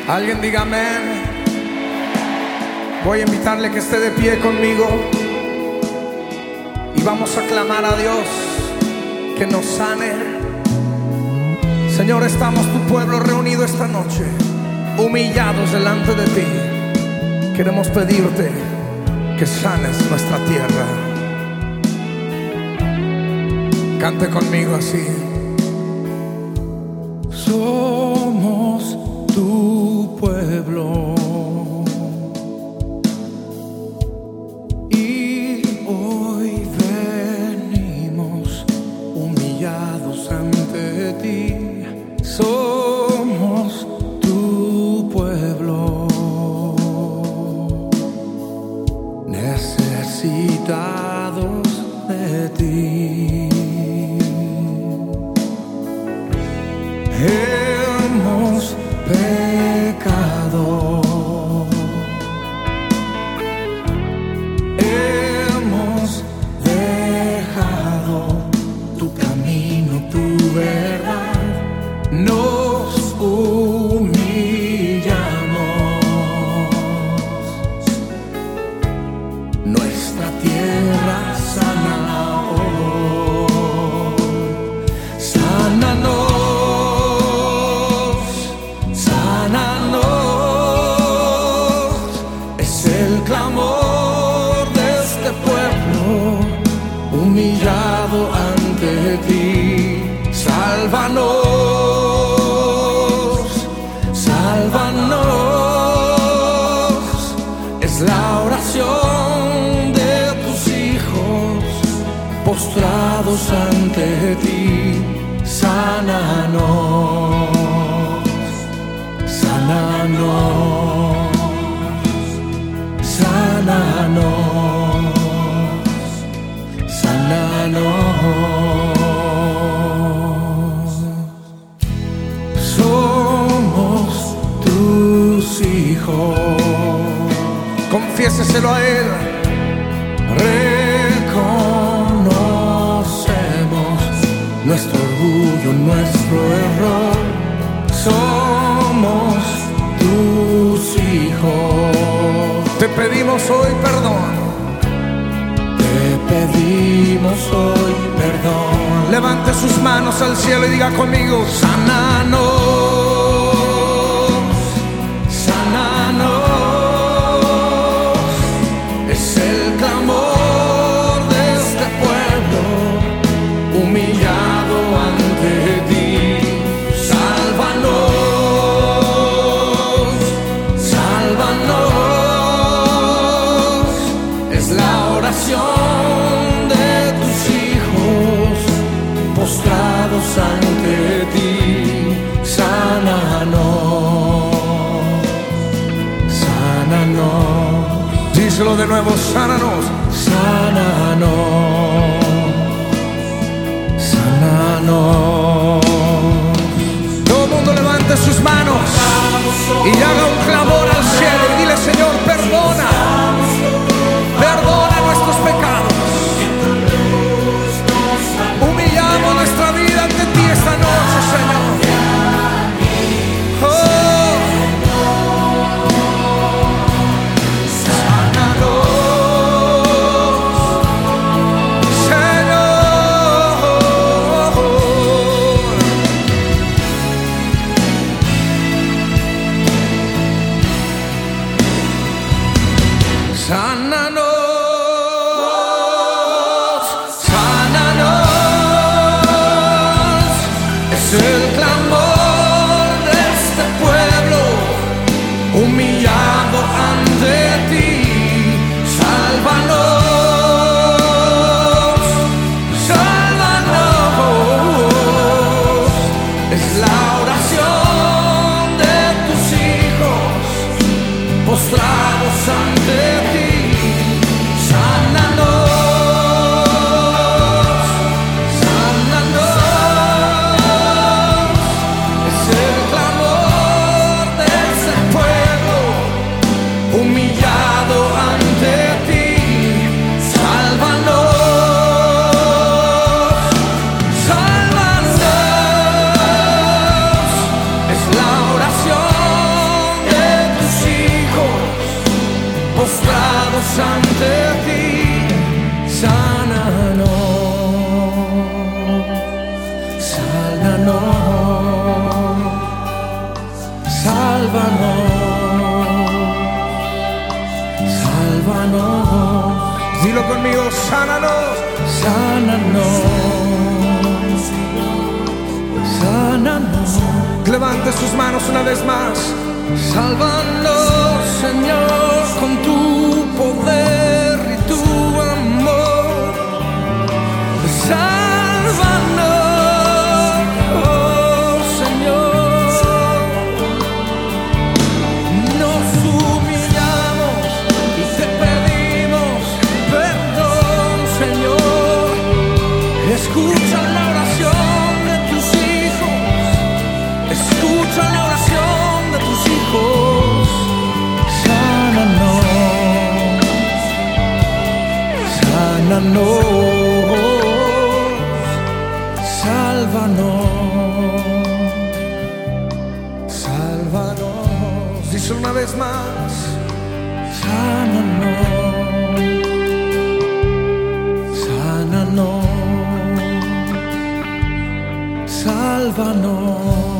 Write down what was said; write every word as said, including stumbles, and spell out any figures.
Alguien diga amén. Voy a invitarle que esté de pie conmigo y vamos a clamar a Dios que nos sane. Señor, estamos tu pueblo reunido esta noche, humillados delante de ti. Queremos pedirte que sanes nuestra tierra. Cante conmigo así. Somos tu pueblo y hoy venimos humillados ante ti. Somos tu pueblo necesitados de ti. Hemos pecado, hemos dejado tu camino, tu verdad. Nos humillamos, nuestra tierra sana hoy. Sánanos. Clamor de este pueblo humillado ante ti. Sálvanos, sálvanos. Es la oración de tus hijos postrados ante ti. Sánanos, sánanos. Sánanos, sánanos. Somos tus hijos. Confiéseselo a Él. Reconocemos nuestro orgullo, nuestro error. Somos tus hijos. Te pedimos hoy perdón. Te pedimos hoy perdón. Levante sus manos al cielo y diga conmigo: sánanos, sánanos. Es el clamor de este pueblo humillado ante ti. Sálvanos, sálvanos. De tus hijos postrados ante ti. Sánanos, sánanos. Díselo de nuevo: sánanos, sánanos, sánanos. Todo el mundo levante sus manos y haga un clamor al cielo y dile: Señor, perdona, perdona nuestros pecados. Humillamos nuestra vida ante ti esta noche, Señor. Oh. Sánanos, Señor. humillados ante ti. Sánanos, sánanos, sálvanos, sálvanos. Dilo conmigo, sánanos, sánanos, sánanos. Levante sus manos una vez más. Sálvanos, Señor, con tu poder y tu amor. Sálvanos, oh Señor. Nos humillamos y te pedimos perdón, Señor. Escucha la oración de tus hijos. Escucha la oración de tus hijos. Sánanos, sánanos, sálvanos, sálvanos. Díselo una vez más. Sánanos, sánanos, sálvanos.